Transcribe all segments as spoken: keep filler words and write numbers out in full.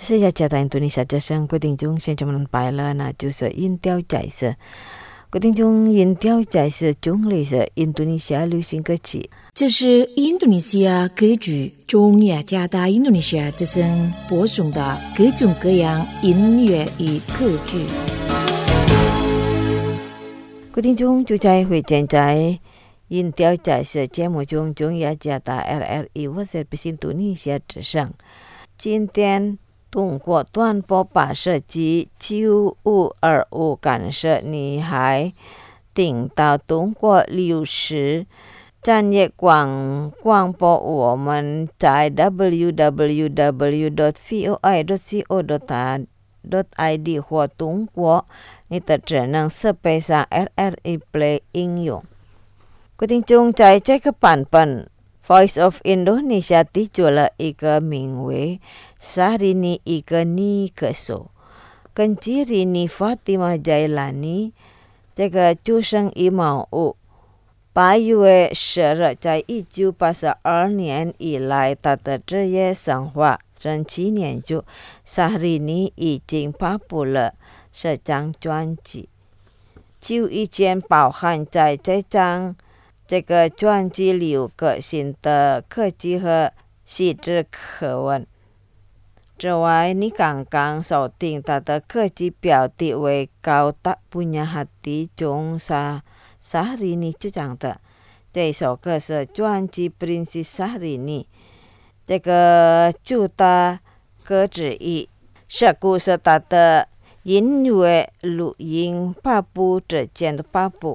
是要加到印度尼西亚之声，各位听众现在我们摆了，那就是音调解释。各位听众，音调解释中类是印度尼西亚流行歌曲。 这是印度尼西亚歌剧中雅加达印度尼西亚之声播送的各种各样音乐与歌剧。 各位听众，就在会见在音调解释节目中，中雅加达 R R I 我是印度尼西亚之声。今天通过短波发射机九五二五感射，你还听到通过六十专业广广播，我们在 double-u double-u double-u dot voi dot co dot i d 或通过你的智能设备上 R R I Play 应用。各位听众，在这个版本 Voice of Indonesia 提出了一个名为 Syahrini Ika Ni Keso 跟 Jirini Fatimah Jailani 这个出生于毛屋。八月十日，在一九八二年以来，他的职业生活这七年中 Syahrini 已经发布了十张专辑，就已经包含在这张这个专辑里有个新的科技和细致课文。之外，你刚刚收听他的科技标题为Kau Tak Punya Hati中沙Syahrini主唱的这首歌是专辑 Princess Syahrini 这个主打歌之一，是故事他的音乐录音发布之前的发布。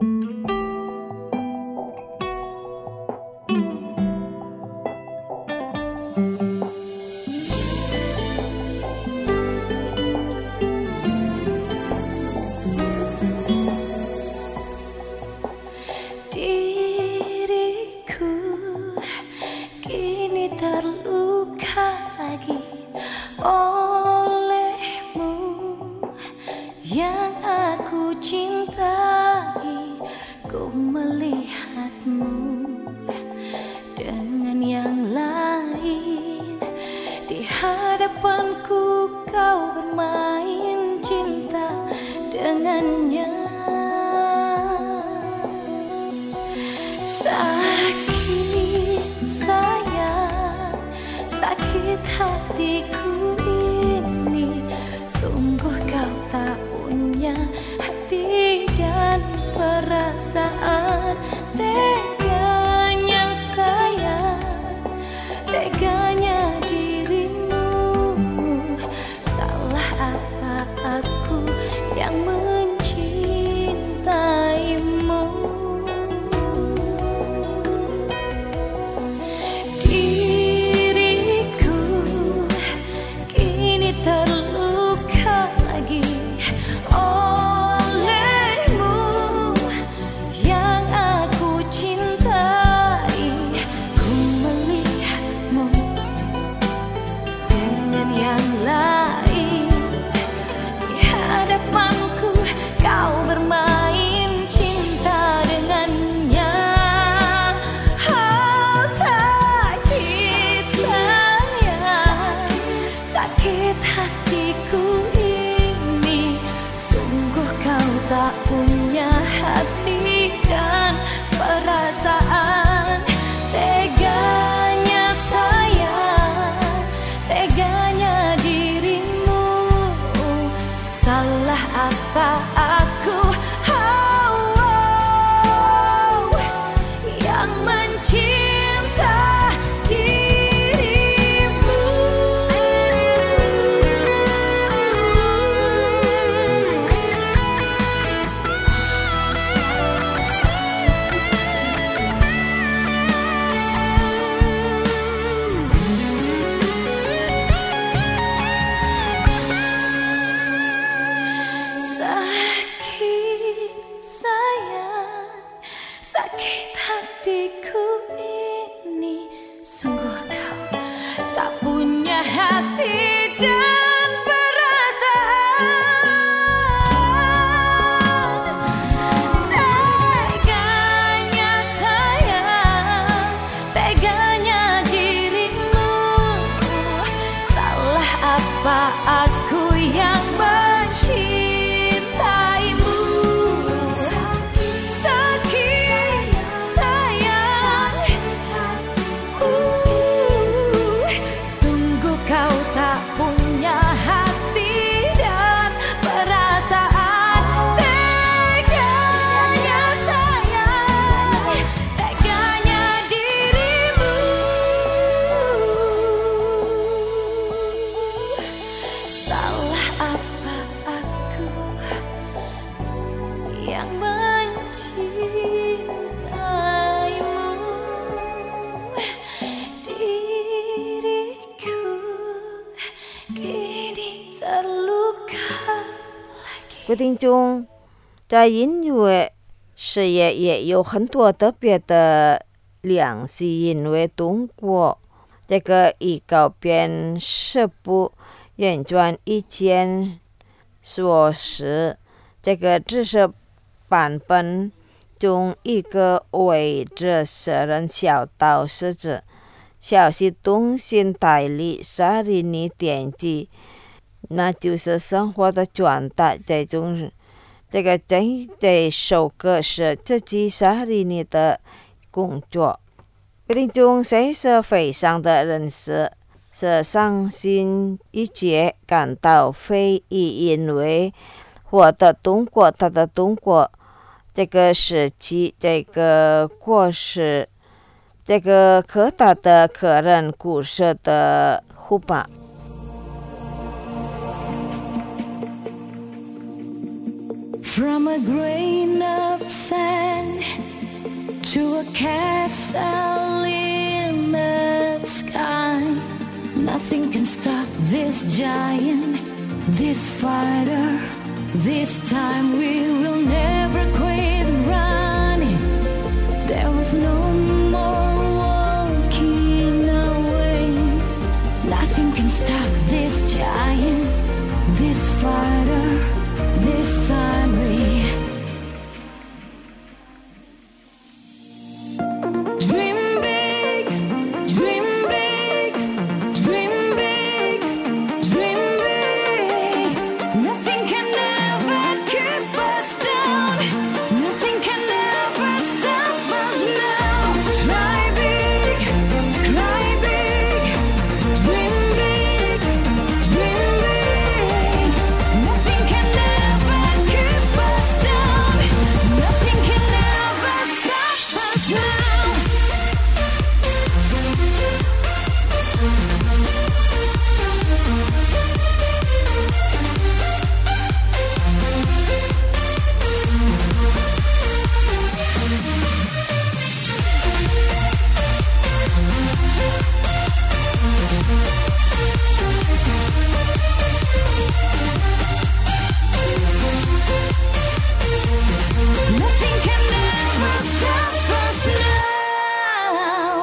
Hatiku ini sungguh kau tak punya hati dan perasaan. Teganya sayang, teganya dirimu. Salah apa aku yang mencintaimu? aku yang mencintaimu. Sakit sayang, uh, sungguh kau tak punya hati dan perasaan. Teganya sayang, teganya dirimu. Salah apa aku yang mencintaimu? Diriku kini terluka lagi. 各位听众，在音乐事业也有很多特别的联系，因为通过这个已改编十部原创意见说是这个知识版本中一个为这十人小岛狮子消息中心代理沙利尼典籍，那就是生活的转达。这种这个这这首歌是自己沙利尼的工作。决定中谁是非常的人士，是伤心欲绝，感到非议，因为我的通过他的通过这个时期这个过世，这个可大的客人故事的护法。 From a grain of sand to a castle in the sky, nothing can stop this giant, this fighter. This time we will never quit running. There was no more walking away. Nothing can stop this giant, this fighter. This time we dream big, dream big, dream big, dream big. Nothing can ever keep us down. Nothing can ever stop us now. Try big, cry big, dream big, dream big. Nothing can ever keep us down. Nothing can ever stop us now. Nothing can ever stop us now.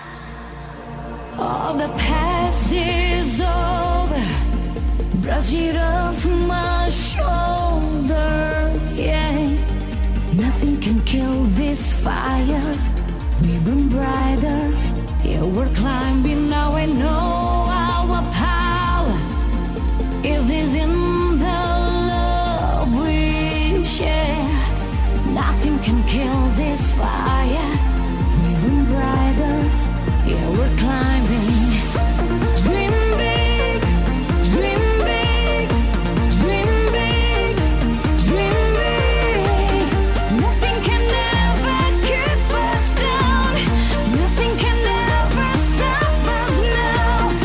All the past is over. Brush it off my shoulder, yeah. Nothing can kill this fire. We burn brighter. Yeah, we're climbing now. I know our power. It is in the love we share. Nothing can kill this fire. We burn brighter. Yeah, we're climbing. Dream big, dream big, dream big, dream big. Nothing can ever keep us down. Nothing can ever stop us now.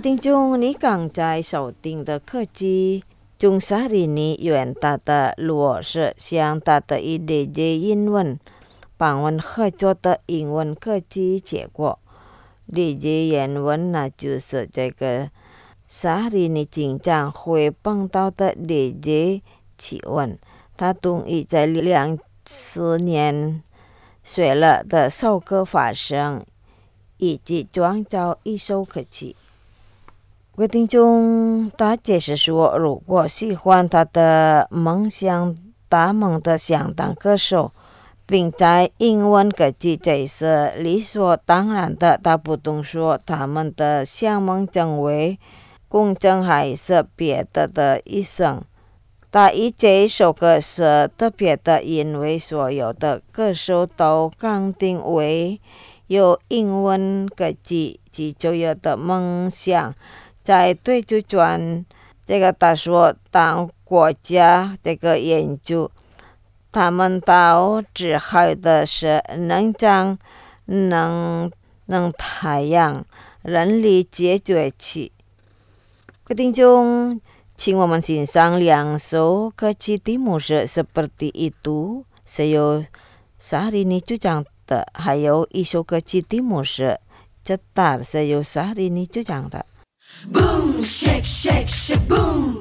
听众，你刚在收听的科技中沙里尼远大的罗是向大的一类节英文榜文合作的英文科技结果。理解原文呢，就是这个沙里尼经常会碰到的理解气温，它同意在两十年水了的首个发生，以及创造一首歌曲。各位听众，他解释说，如果喜欢他的梦想大梦的想当歌手，并在英文歌曲这是理所当然的，他不懂说他们的想梦成为公正还是别的的一生。他以这首歌是特别的，因为所有的歌手都肯定为有英文歌曲及就有的梦想，在对就转这个他说当国家这个研究，他们都只好的是能将能能太阳人力解决起。各位听众，请我们欣赏两首歌曲的模式 seperti itu 是由沙里尼主唱的，还有一首歌曲的模式 cetar 是由沙里尼主唱的。 Boom, shake, shake, shake, boom.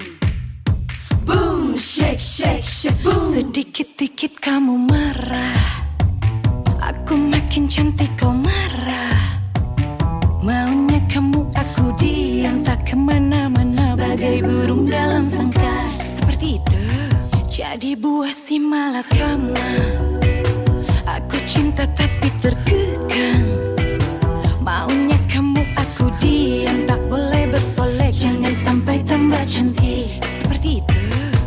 Boom, shake, shake, shake, boom. Sedikit-dikit kamu marah, aku makin cantik kau marah. Maunya kamu aku diam tak kemana-mana, bagai burung dalam sangkar. Seperti itu, jadi buah si malakama. Aku cinta tapi terkekang. Maunya kamu aku diam, tak boleh bersolek, jangan sampai tambah cantik. Seperti itu,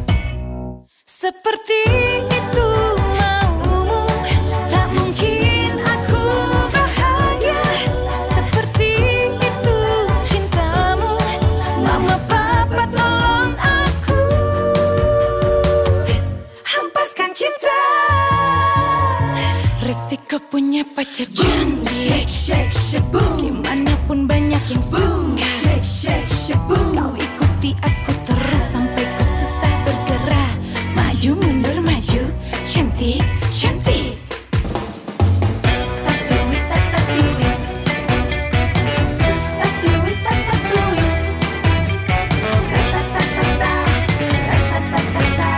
seperti itu maumu, tak mungkin aku bahagia. Seperti itu cintamu, mama papa tolong aku, hempaskan cinta. Resiko punya pacar cantik, shake, shake, shake, boom. Gimanapun banyak yang boom, suka, shake, shake, shake, boom. Kau ikuti aku terus sampai ku susah bergerak. Maju mundur maju, cantik, cantik. Tatui, tatui, tatui, tatui, ratatatata, ratatatata.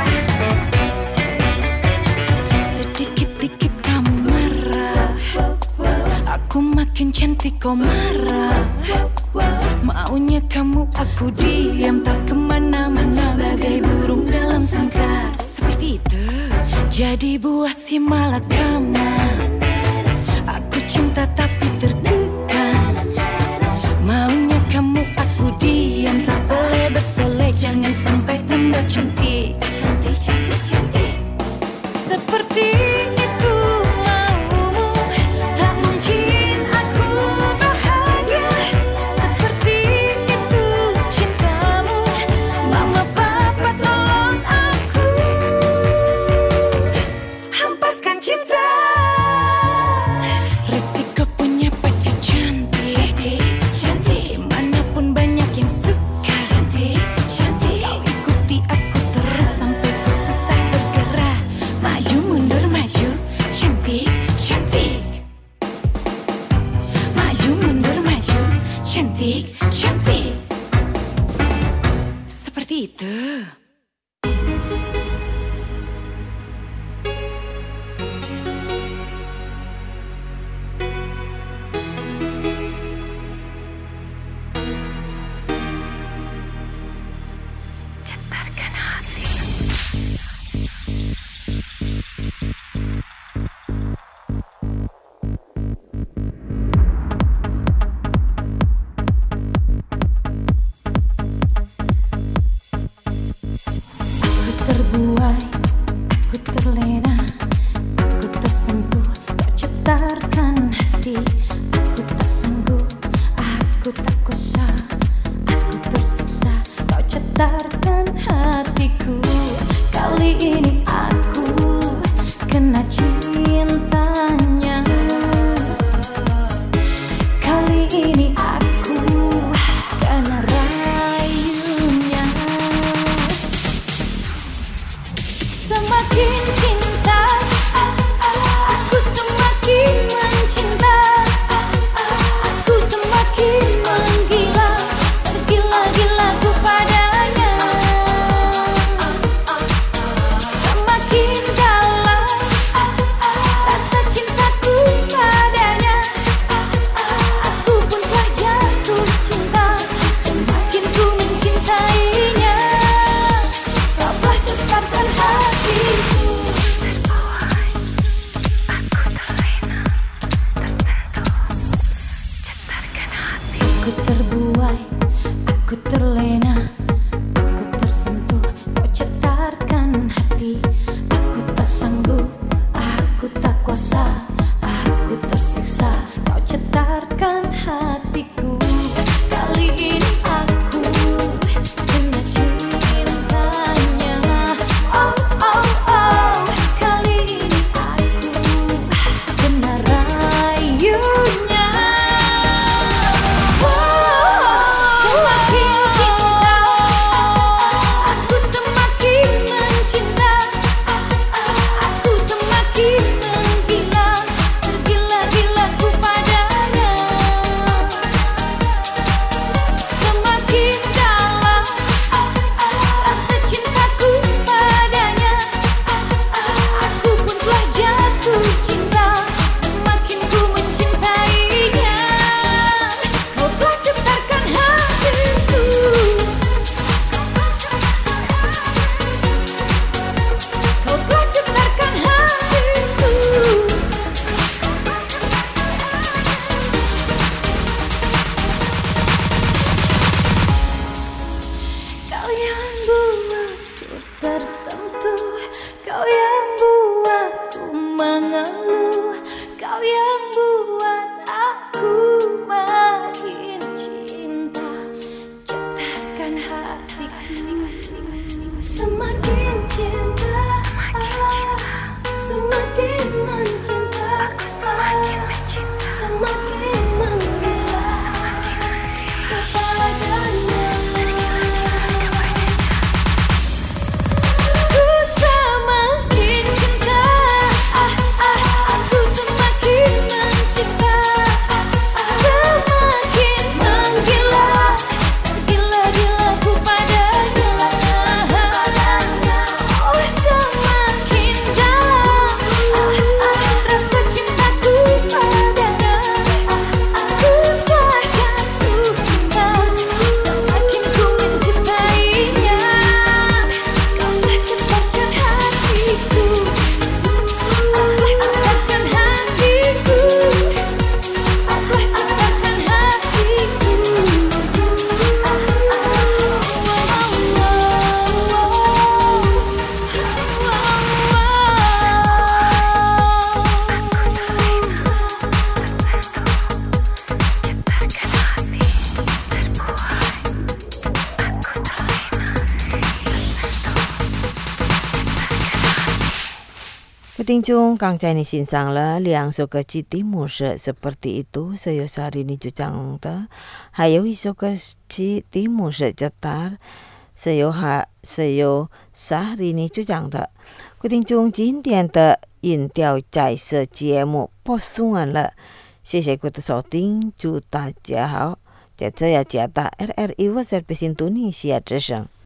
Sedikit-dikit kamu marah, aku makin cantik kau marah. Maunya kamu aku diam tak kemana-mana, bagai burung dalam sangkar. Seperti itu, jadi buah si malakama. Aku cinta tapi terkekang. Maunya kamu aku diam, tak boleh bersolek, jangan sampai tambah cantik. Cantik, cantik, cantik. Seperti itu maumu, tak mungkin aku bahagia. Seperti itu cintamu, mama papa tolong aku, hempaskan cinta. Resiko punya pacar cantik, cantik, cantik. Dimanapun banyak yang suka, cantik, cantik. Kau ikuti aku terus sampai ku susah bergerak. Maju mundur maju, cantik, cantik. Maju mundur maju, cantik, cantik. Seperti itu. Cetarkan hati. Aku terbuai, aku terlena, aku tersentuh, kau cetarkan hati. Aku tak sanggup, aku tak kuasa, aku tersiksa, kau cetarkan hatiku. Kali ini aku kena cintanya. Kali ini aku kena 听众刚才你欣赏了两首歌曲题目是 seperti itu Sayosari ni Jujang的，还有一首歌曲题目是 Jatar Sayosari ni Jujang的。各位听众，今天的音调彩色节目播送完了，谢谢各位的收听，祝大家好，在这要加大 R R I 我在北京度尼西亚之声。